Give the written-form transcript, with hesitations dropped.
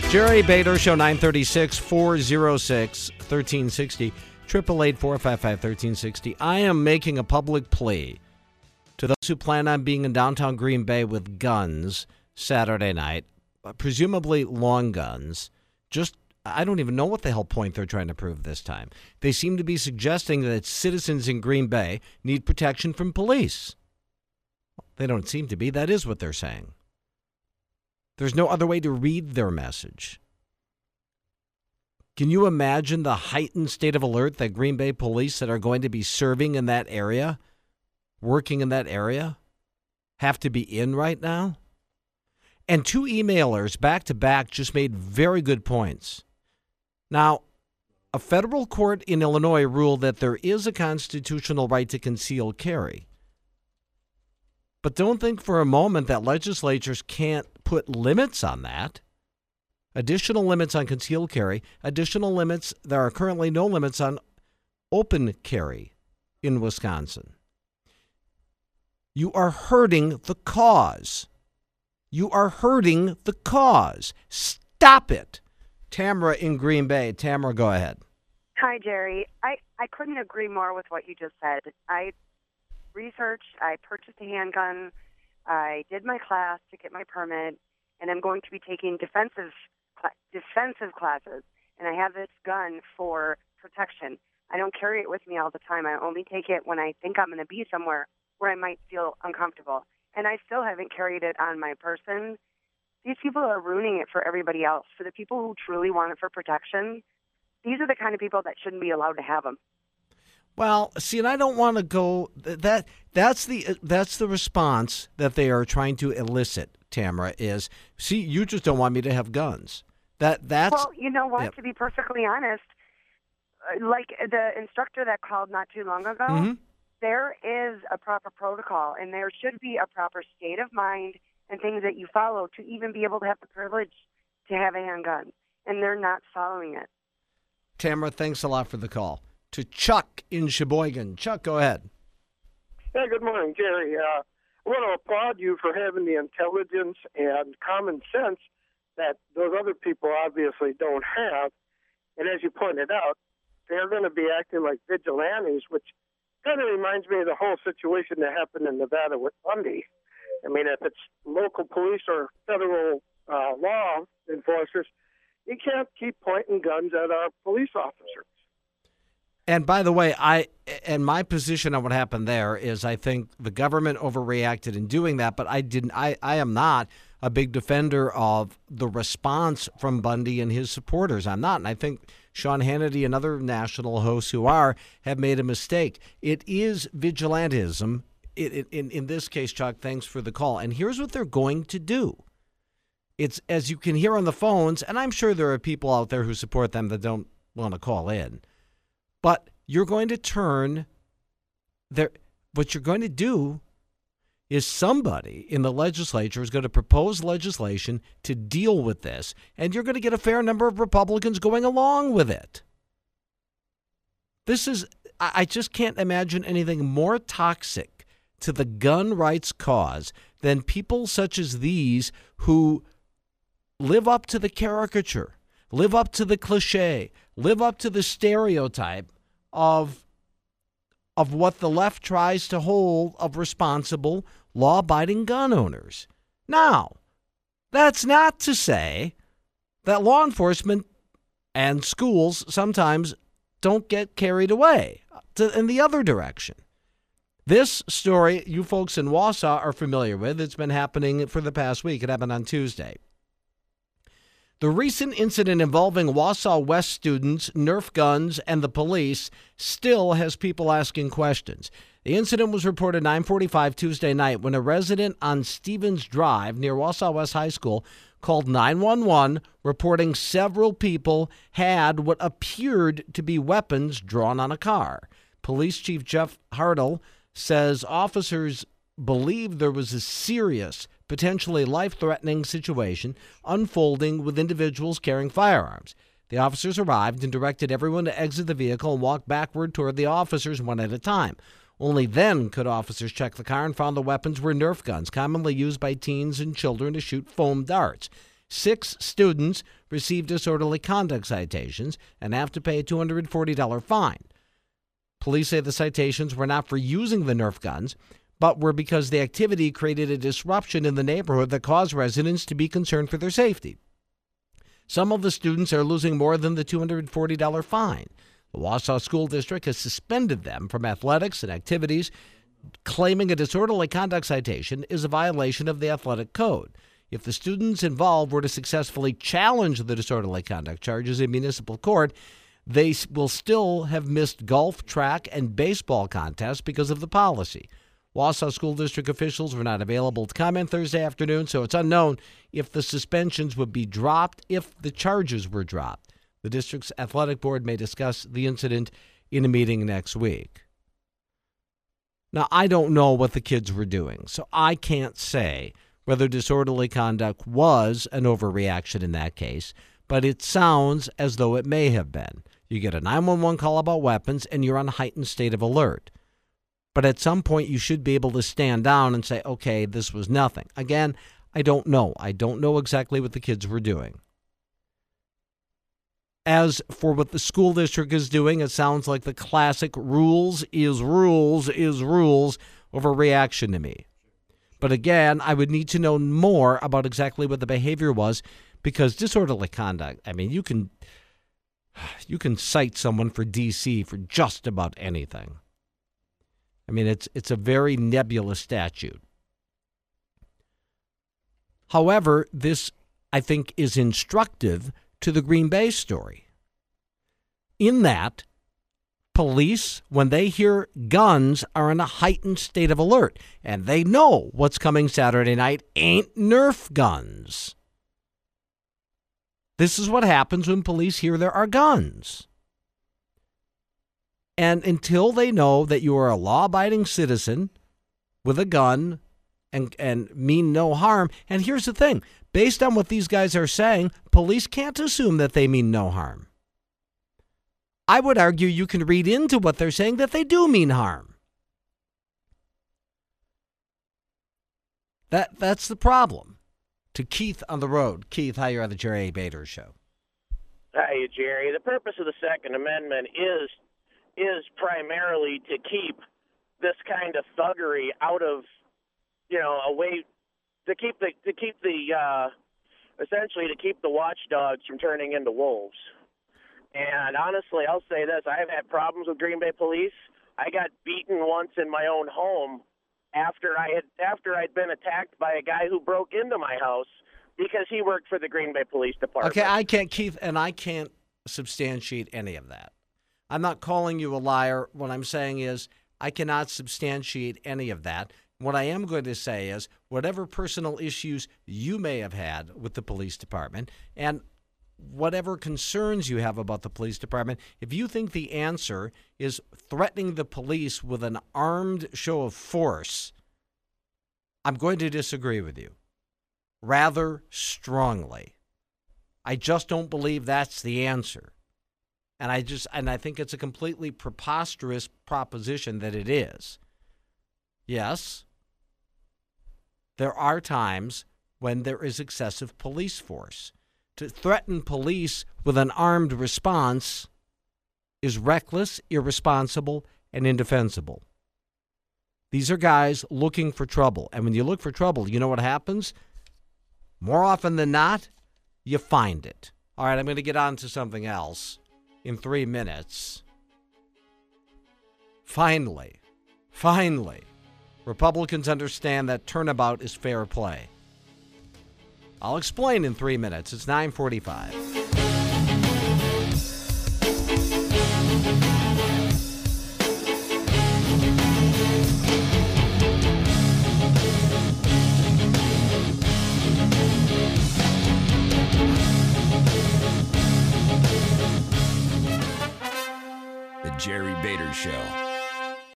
Jerry Bader Show, 936-406-1360, 888-455-1360. I am making a public plea to those who plan on being in downtown Green Bay with guns Saturday night, presumably long guns. I don't even know what the hell point they're trying to prove this time. They seem to be suggesting that citizens in Green Bay need protection from police. They don't seem to be. That is what they're saying. There's no other way to read their message. Can you imagine the heightened state of alert that Green Bay police that are going to be serving in that area, working in that area, have to be in right now? And two emailers back to back just made very good points. Now, a federal court in Illinois ruled that there is a constitutional right to concealed carry. But don't think for a moment that legislatures can't put limits on that. Additional limits on concealed carry, additional limits. There are currently no limits on open carry in Wisconsin. You are hurting the cause. You are hurting the cause. Stop it. Tamara in Green Bay. Tamara, go ahead. Hi, Jerry. I couldn't agree more with what you just said. I researched, I purchased a handgun, I did my class to get my permit, and I'm going to be taking defensive classes, and I have this gun for protection. I don't carry it with me all the time. I only take it when I think I'm going to be somewhere where I might feel uncomfortable. And I still haven't carried it on my person. These people are ruining it for everybody else. For the people who truly want it for protection, these are the kind of people that shouldn't be allowed to have them. Well, see, and I don't want to go. That's the response that they are trying to elicit. Tamara is, see, you just don't want me to have guns. That's well, you know what? Yep. To be perfectly honest, like the instructor that called not too long ago, Mm-hmm. There is a proper protocol, and there should be a proper state of mind and things that you follow to even be able to have the privilege to have a handgun, and they're not following it. Tamara, thanks a lot for the call. To Chuck in Sheboygan. Chuck, go ahead. Hey, good morning, Jerry. I want to applaud you for having the intelligence and common sense that those other people obviously don't have. And as you pointed out, they're going to be acting like vigilantes, which kind of reminds me of the whole situation that happened in Nevada with Bundy. I mean, if it's local police or federal law enforcers, you can't keep pointing guns at our police officers. And by the way, my position on what happened there is I think the government overreacted in doing that, but I am not a big defender of the response from Bundy and his supporters. I'm not. And I think Sean Hannity and other national hosts who have made a mistake. It is vigilantism. In this case, Chuck, thanks for the call. And here's what they're going to do. It's, as you can hear on the phones, and I'm sure there are people out there who support them that don't want to call in, but you're going to turn there. What you're going to do is somebody in the legislature is going to propose legislation to deal with this, and you're going to get a fair number of Republicans going along with it. I just can't imagine anything more toxic to the gun rights cause than people such as these who live up to the caricature, live up to the cliche, live up to the stereotype of what the left tries to hold of responsible, law-abiding gun owners. Now, that's not to say that law enforcement and schools sometimes don't get carried away in the other direction. This story you folks in Wausau are familiar with. It's been happening for the past week. It happened on Tuesday. The recent incident involving Wausau West students, Nerf guns, and the police still has people asking questions. The incident was reported 9:45 Tuesday night when a resident on Stevens Drive near Wausau West High School called 911 reporting several people had what appeared to be weapons drawn on a car. Police Chief Jeff Hartle says officers believed there was a serious, potentially life-threatening situation unfolding with individuals carrying firearms. The officers arrived and directed everyone to exit the vehicle and walk backward toward the officers one at a time. Only then could officers check the car and found the weapons were Nerf guns, commonly used by teens and children to shoot foam darts. 6 students received disorderly conduct citations and have to pay a $240 fine. Police say the citations were not for using the Nerf guns, but were because the activity created a disruption in the neighborhood that caused residents to be concerned for their safety. Some of the students are losing more than the $240 fine. The Wausau School District has suspended them from athletics and activities, claiming a disorderly conduct citation is a violation of the athletic code. If the students involved were to successfully challenge the disorderly conduct charges in municipal court, they will still have missed golf, track, and baseball contests because of the policy. Wausau School District officials were not available to comment Thursday afternoon, so it's unknown if the suspensions would be dropped if the charges were dropped. The district's athletic board may discuss the incident in a meeting next week. Now, I don't know what the kids were doing, so I can't say whether disorderly conduct was an overreaction in that case, but it sounds as though it may have been. You get a 911 call about weapons, and you're on a heightened state of alert. But at some point, you should be able to stand down and say, okay, this was nothing. Again, I don't know. I don't know exactly what the kids were doing. As for what the school district is doing, it sounds like the classic rules is rules overreaction to me. But again, I would need to know more about exactly what the behavior was, because disorderly conduct, I mean, you can cite someone for DC for just about anything. I mean, it's a very nebulous statute. However, this, I think, is instructive to the Green Bay story, in that police, when they hear guns, are in a heightened state of alert, and they know what's coming Saturday night ain't Nerf guns. This is what happens when police hear there are guns. And until they know that you are a law-abiding citizen with a gun and mean no harm, and here's the thing, based on what these guys are saying, police can't assume that they mean no harm. I would argue you can read into what they're saying that they do mean harm. That's the problem. To Keith on the road. Keith, hi, you're on the Jerry Bader Show. Hi, Jerry. The purpose of the Second Amendment is primarily to keep this kind of thuggery out of, away, to keep essentially to keep the watchdogs from turning into wolves. And honestly, I'll say this: I've had problems with Green Bay police. I got beaten once in my own home after I'd been attacked by a guy who broke into my house because he worked for the Green Bay Police Department. Okay, I can't substantiate any of that. I'm not calling you a liar. What I'm saying is I cannot substantiate any of that. What I am going to say is whatever personal issues you may have had with the police department and whatever concerns you have about the police department, if you think the answer is threatening the police with an armed show of force, I'm going to disagree with you rather strongly. I just don't believe that's the answer. And I think it's a completely preposterous proposition that it is. Yes, there are times when there is excessive police force. To threaten police with an armed response is reckless, irresponsible, and indefensible. These are guys looking for trouble. And when you look for trouble, you know what happens? More often than not, you find it. All right, I'm going to get on to something else in 3 minutes. Finally, Republicans understand that turnabout is fair play. I'll explain in 3 minutes. It's 9:45. The Jerry Bader Show.